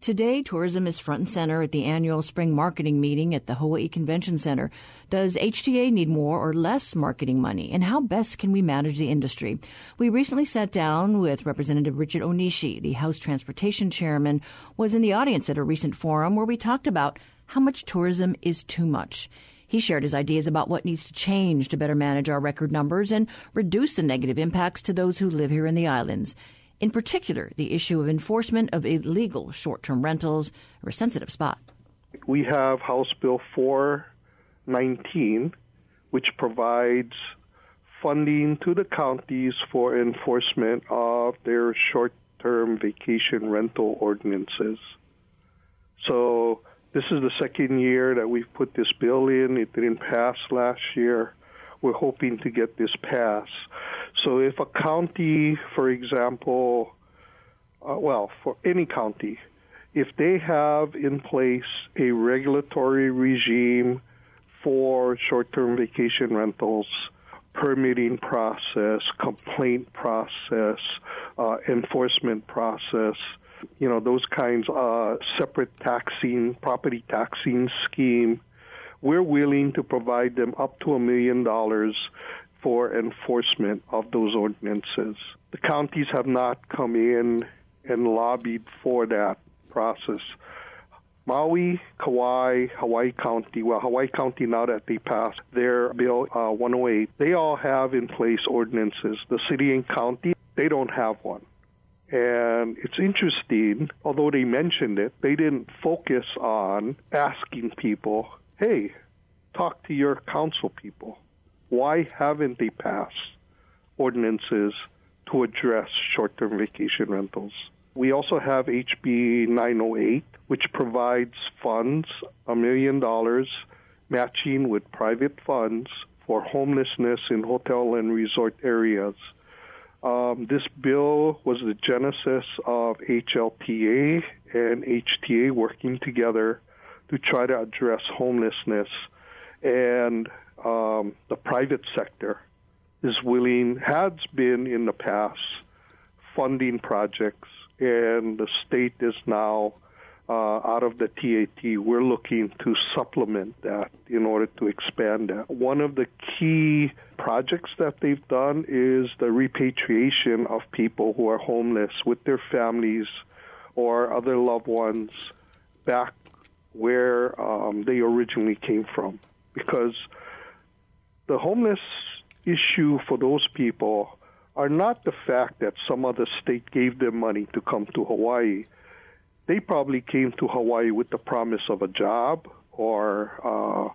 Today, tourism is front and center at the annual spring marketing meeting at the Hawaii Convention Center. Does HTA need more or less marketing money, and how best can we manage the industry? We recently sat down with Representative Richard Onishi, the House Transportation Chairman, was in the audience at a recent forum where we talked about how much tourism is too much. He shared his ideas about what needs to change to better manage our record numbers and reduce the negative impacts to those who live here in the islands. In particular, the issue of enforcement of illegal short-term rentals are a sensitive spot. We have House Bill 419, which provides funding to the counties for enforcement of their short-term vacation rental ordinances. So this is the second year that we've put this bill in. It didn't pass last year. We're hoping to get this passed. So if a county, for example, for any county, if they have in place a regulatory regime for short-term vacation rentals, permitting process, complaint process, enforcement process, those kinds of separate property taxing scheme, we're willing to provide them up to $1 million for enforcement of those ordinances. The counties have not come in and lobbied for that process. Maui, Kauai, Hawaii County, Hawaii County, now that they passed their Bill 108, they all have in place ordinances. The city and county, they don't have one. And it's interesting, although they mentioned it, they didn't focus on asking people, hey, talk to your council people. Why haven't they passed ordinances to address short-term vacation rentals? We also have HB 908, which provides funds, $1 million, matching with private funds for homelessness in hotel and resort areas. This bill was the genesis of HLTA and HTA working together to try to address homelessness, and the private sector has been in the past funding projects, and the state is now out of the TAT. We're looking to supplement that in order to expand that. One of the key projects that they've done is the repatriation of people who are homeless with their families or other loved ones back where they originally came from. Because the homeless issue for those people are not the fact that some other state gave them money to come to Hawaii. They probably came to Hawaii with the promise of a job or,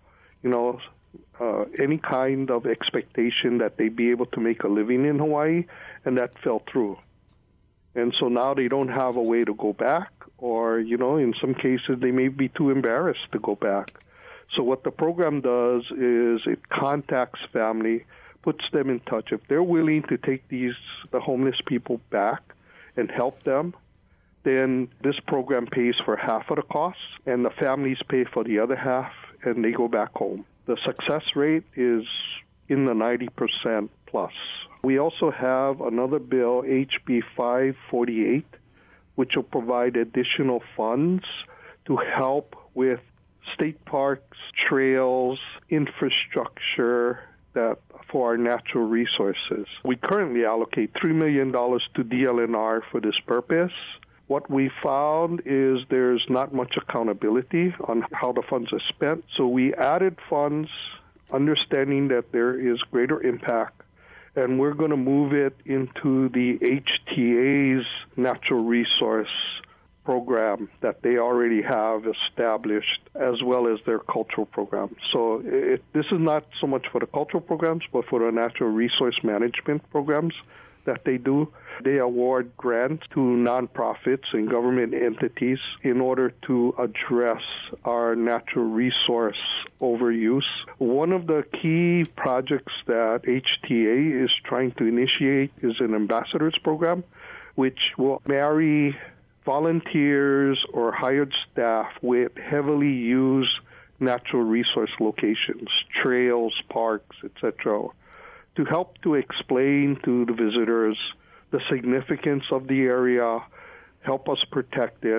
any kind of expectation that they'd be able to make a living in Hawaii, and that fell through. And so now they don't have a way to go back, or, in some cases they may be too embarrassed to go back. So what the program does is it contacts family, puts them in touch. If they're willing to take the homeless people back and help them, then this program pays for half of the costs, and the families pay for the other half, and they go back home. The success rate is in the 90% plus. We also have another bill, HB 548, which will provide additional funds to help with state parks, trails, infrastructure for our natural resources. We currently allocate $3 million to DLNR for this purpose. What we found is there's not much accountability on how the funds are spent. So we added funds, understanding that there is greater impact, and we're going to move it into the HTA's natural resource program that they already have established, as well as their cultural program. So this is not so much for the cultural programs, but for the natural resource management programs that they do. They award grants to nonprofits and government entities in order to address our natural resource overuse. One of the key projects that HTA is trying to initiate is an ambassadors program, which will marry volunteers or hired staff with heavily used natural resource locations, trails, parks, etc., to help to explain to the visitors the significance of the area, help us protect it,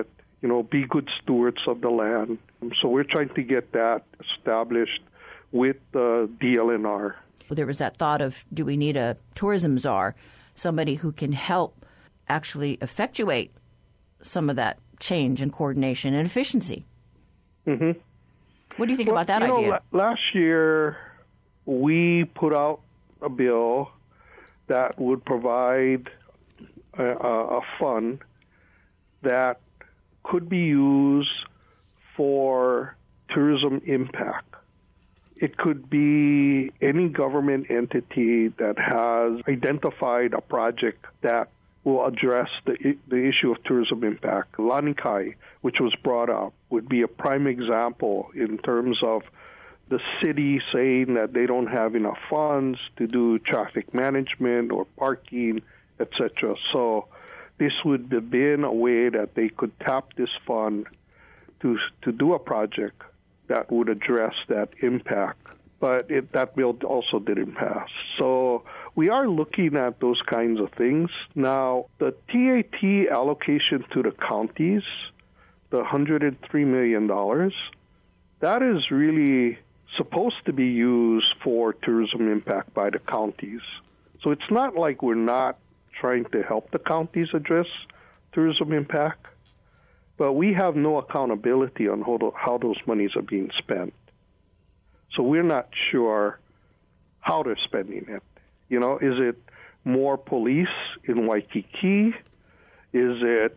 be good stewards of the land. So we're trying to get that established with the DLNR. There was that thought of, do we need a tourism czar, somebody who can help actually effectuate some of that change and coordination and efficiency? Mm-hmm. What do you think about that idea? Last year, we put out a bill that would provide a fund that could be used for tourism impact. It could be any government entity that has identified a project that will address the issue of tourism impact. Lanikai, which was brought up, would be a prime example in terms of the city saying that they don't have enough funds to do traffic management or parking, etc. So this would have been a way that they could tap this fund to do a project that would address that impact. But that bill also didn't pass. So we are looking at those kinds of things. Now, the TAT allocation to the counties, the $103 million, that is really supposed to be used for tourism impact by the counties. So it's not like we're not trying to help the counties address tourism impact, but we have no accountability on how those monies are being spent. So we're not sure how they're spending it. Is it more police in Waikiki? Is it,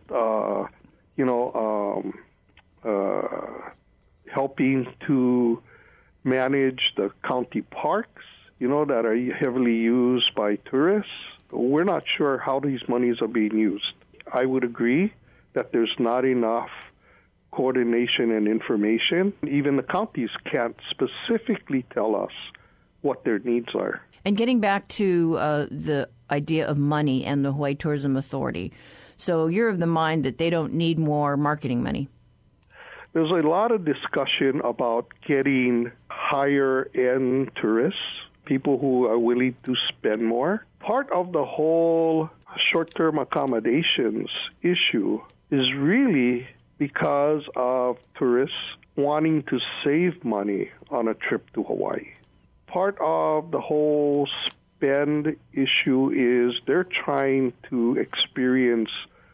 helping to manage the county parks, that are heavily used by tourists? We're not sure how these monies are being used. I would agree that there's not enough coordination and information. Even the counties can't specifically tell us what their needs are. And getting back to the idea of money and the Hawaii Tourism Authority, so you're of the mind that they don't need more marketing money. There's a lot of discussion about getting higher-end tourists, people who are willing to spend more. Part of the whole short-term accommodations issue is really because of tourists wanting to save money on a trip to Hawaii. Part of the whole spend issue is they're trying to experience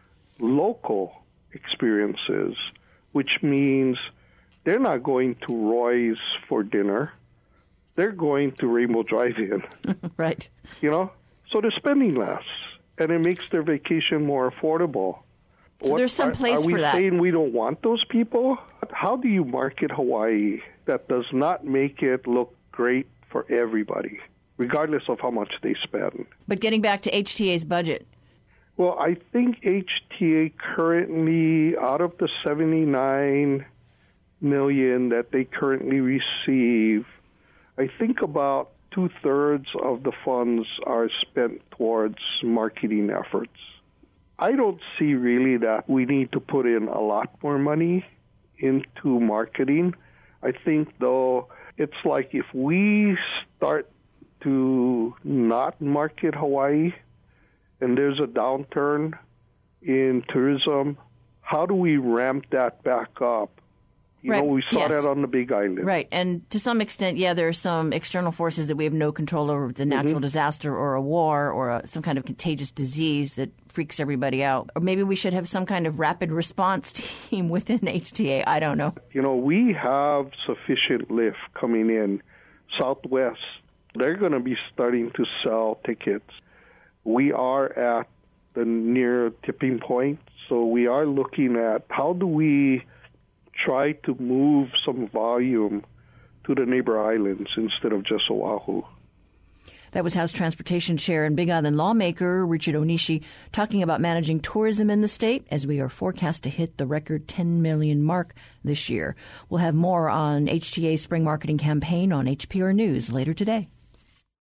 local experiences, which means they're not going to Roy's for dinner. They're going to Rainbow Drive-In. Right. So they're spending less, and it makes their vacation more affordable. So there's some place for that. Are we saying we don't want those people? How do you market Hawaii that does not make it look great for everybody, regardless of how much they spend? But getting back to HTA's budget. Well, I think HTA currently, out of the $79 million that they currently receive, I think about 2/3 of the funds are spent towards marketing efforts. I don't see really that we need to put in a lot more money into marketing. I think, though, it's like if we start to not market Hawaii and there's a downturn in tourism, how do we ramp that back up? We saw that on the Big Island. Right. And to some extent, there are some external forces that we have no control over. It's a natural disaster or a war or some kind of contagious disease that freaks everybody out. Or maybe we should have some kind of rapid response team within HTA. I don't know. We have sufficient lift coming in. Southwest, they're going to be starting to sell tickets. We are at the near tipping point, so we are looking at how do we try to move some volume to the neighbor islands instead of just Oahu. That was House Transportation Chair and Big Island lawmaker Richard Onishi talking about managing tourism in the state as we are forecast to hit the record 10 million mark this year. We'll have more on HTA's spring marketing campaign on HPR News later today.